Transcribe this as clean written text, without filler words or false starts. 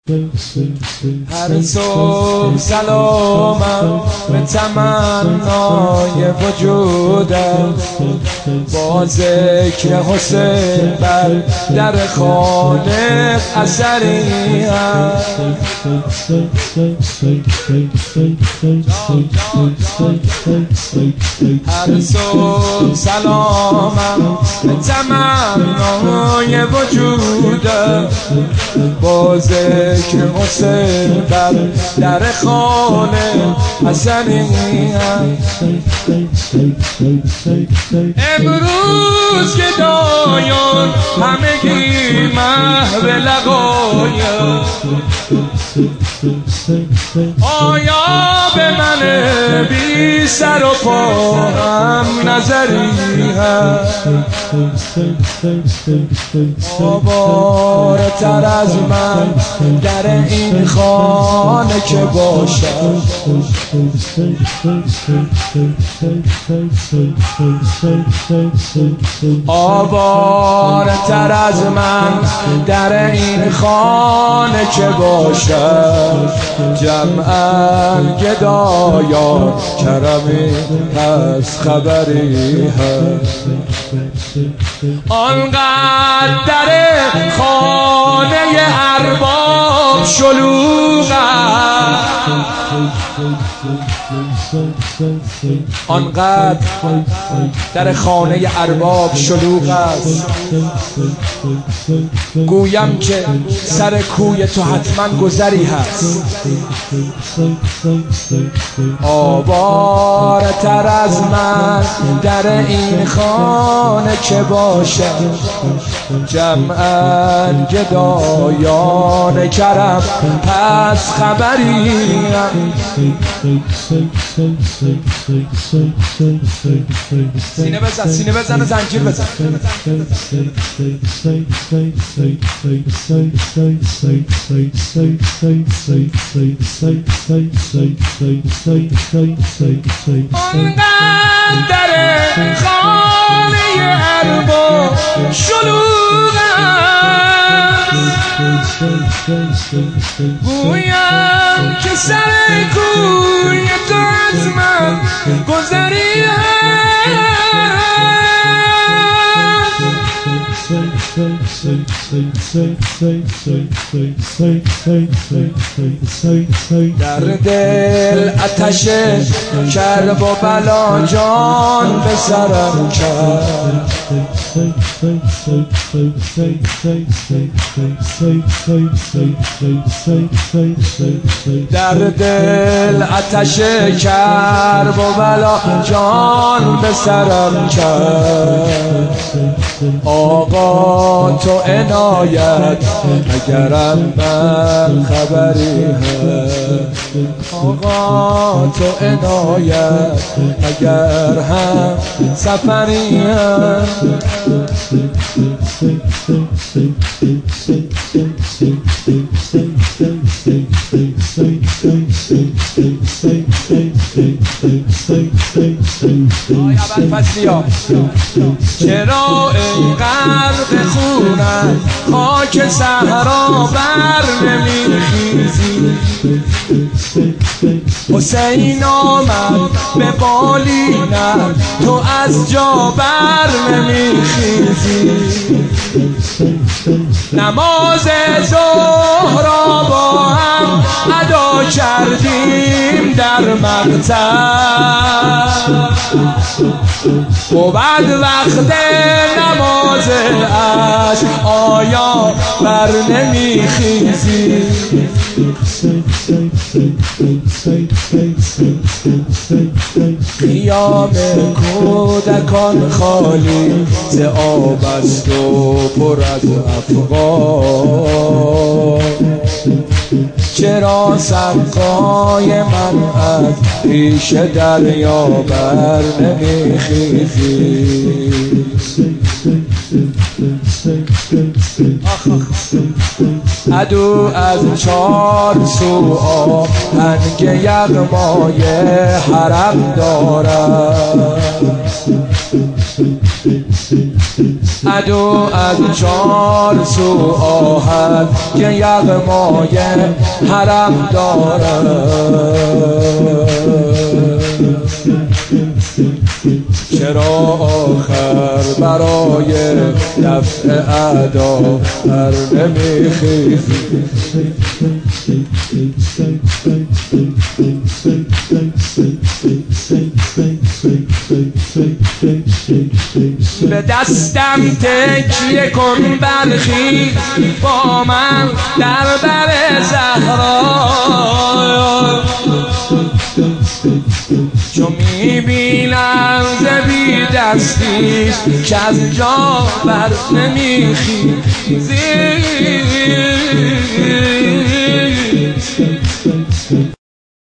هر صبح سلامم به تمنای وجودم، با ذکر حسین بر در خانه اثری هست. هر صبح سلامم به تمنای وجودم، با ذکر حسین بر در خانه حسنی هست. امروز که دایان همگی محو لقایم، آیا به من بی سر و پا هم نظری هست؟ آوارتر از من در این خانه که باشم، آوارتر از من در این خانه که باشم، جمعاً گدایان کرمی هست خبری هست. آنقدر در خانه ارباب شلوغ است، آنقدر در خانه ارباب شلوغ است، گویم که سر کوی تو حتما گذری هست. آوارتر از من در این خانه که باشم، جمعاً گدایان کرم پس خبری هم. سینه بزن، سینه بزن و زنجیر بزن. آنقدر خانه ارباب شلوغ است، گویم که سر کوی تو از من گذری هست. در دل آتش کرب و بلا جان به سرم کرد، در دل آتش کرب و بلا جان به سرم کرد. آقا تو عنایت اگرم من خبری هست، آقا تو عنایت اگر هم سفری هست. چرا اینقدر خونم خاک صحرا بر نمیخیزی؟ حسین آمد به بالینم تو از جا بر نمیخیزی؟ نماز ظهر را با هم ادا کردیم در مقطع، بود وقت نماز عشق آیا بر نمیخیزی؟ قیام کودکان خالی ز آب است و پر از افغان، چرا سقای من از پیش دریا بر نمیخیزی؟ عدو از چار سو آهنگ یغمای حرم دارد. عدو از چار سو آهنگ یغمای حرم دارد. چرا آخر برای دفع اعدا بر نمیخیزی؟ به دستم تکیه کن برخی با من در بر زهرا، چون میبینم ز بی دستی که از جا بر نمیخیزی.